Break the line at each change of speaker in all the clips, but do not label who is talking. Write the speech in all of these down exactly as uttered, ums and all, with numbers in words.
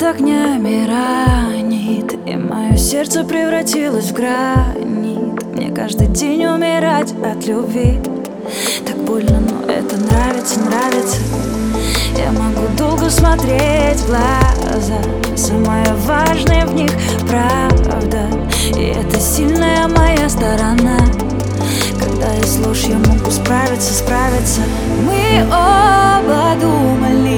огнями ранит, и мое сердце превратилось в гранит. Мне каждый день умирать от любви. Так больно, но это нравится, нравится. Я могу долго смотреть в глаза, самое важное в них правда. И это сильная моя сторона. Когда есть ложь, я могу справиться, справиться. Мы оба думали,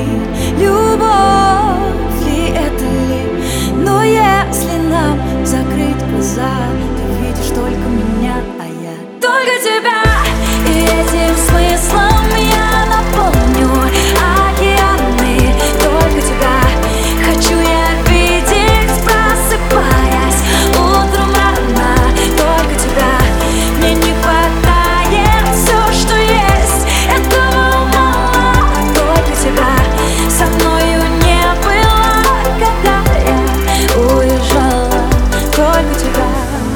любовь ли это ли. Но если нам закрыть глаза, ты видишь только меня, а я только тебя. И этим смыслом я наполню океаны. Только тебя хочу я видеть, просыпаясь утром рано. Только тебя мне не хватает, все, что есть, этого мало. Только тебя со мною не было, когда я уезжала. Только тебя,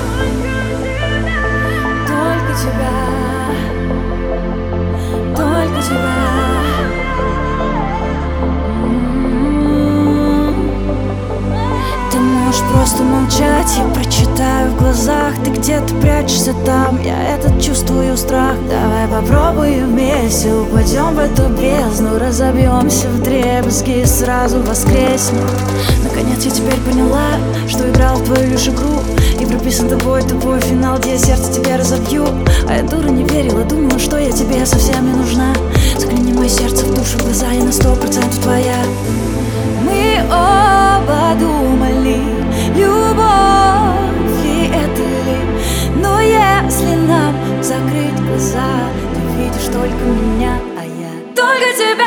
только тебя, только тебя. Ты можешь просто молчать, я прочитаю в глазах. Ты где-то прячешься там, я этот чувствую страх. Давай попробуем вместе, упадем в эту бездну, разобьемся в дребезги и сразу воскреснем. Наконец я теперь поняла, что играл в твою лишь игру, и прописан тобой тупой финал, где я сердце тебе разобью. А я дура не верила, думала, что я тебе совсем не нужна. Загляни в мое сердце, в душу, в глаза, я на сто процентов твоя. Мы оба думали, любовь ли это ли. Но если нам закрыть глаза, ты видишь только меня, а я только тебя.